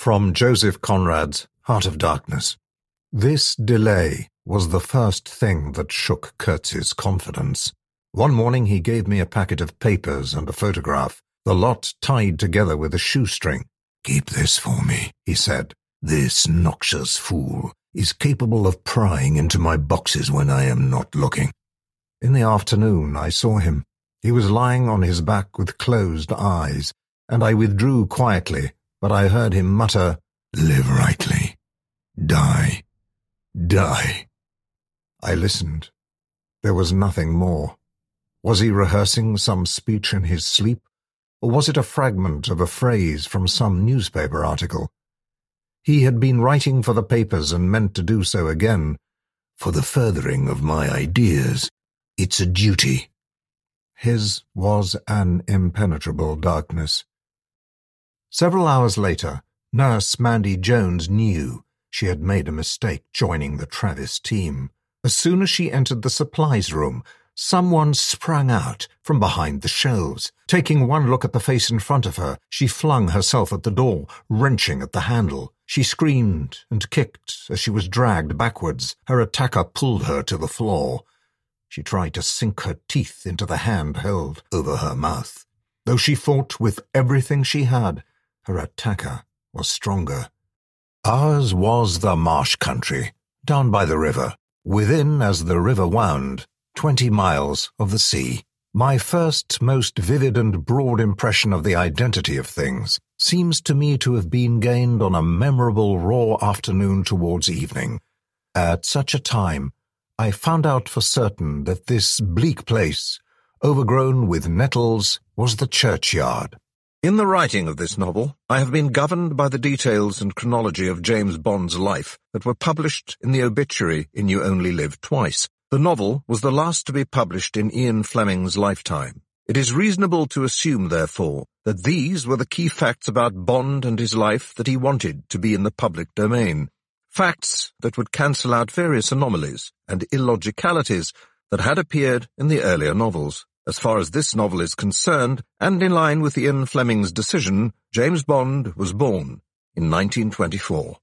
From Joseph Conrad's Heart of Darkness. This delay was the first thing that shook Kurtz's confidence. One morning he gave me a packet of papers and a photograph, the lot tied together with a shoestring. "Keep this for me," he said. "This noxious fool is capable of prying into my boxes when I am not looking." In the afternoon I saw him. He was lying on his back with closed eyes, and I withdrew quietly, but I heard him mutter, "Live rightly. Die. Die." I listened. There was nothing more. Was he rehearsing some speech in his sleep, or was it a fragment of a phrase from some newspaper article? He had been writing for the papers and meant to do so again. "For the furthering of my ideas. It's a duty." His was an impenetrable darkness. Several hours later, Nurse Mandy Jones knew she had made a mistake joining the Travis team. As soon as she entered the supplies room, someone sprang out from behind the shelves. Taking one look at the face in front of her, she flung herself at the door, wrenching at the handle. She screamed and kicked as she was dragged backwards. Her attacker pulled her to the floor. She tried to sink her teeth into the hand held over her mouth. Though she fought with everything she had, her attacker was stronger. Ours was the marsh country, down by the river, within, as the river wound, 20 miles of the sea. My first, most vivid and broad impression of the identity of things seems to me to have been gained on a memorable raw afternoon towards evening. At such a time, I found out for certain that this bleak place, overgrown with nettles, was the churchyard. In the writing of this novel, I have been governed by the details and chronology of James Bond's life that were published in the obituary in You Only Live Twice. The novel was the last to be published in Ian Fleming's lifetime. It is reasonable to assume, therefore, that these were the key facts about Bond and his life that he wanted to be in the public domain. Facts that would cancel out various anomalies and illogicalities that had appeared in the earlier novels. As far as this novel is concerned, and in line with Ian Fleming's decision, James Bond was born in 1924.